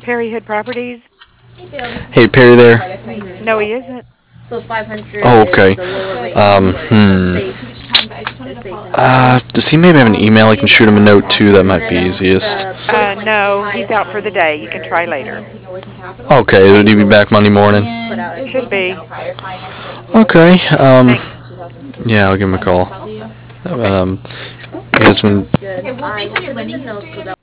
Perry Hood Properties? Hey, Perry there. No, he isn't. Oh, okay. Does he maybe have an email I can shoot him a note to? That might be easiest. No, he's out for the day. You can try later. Okay, would he be back Monday morning? Should be. Okay, Thanks. yeah, I'll give him a call. He has been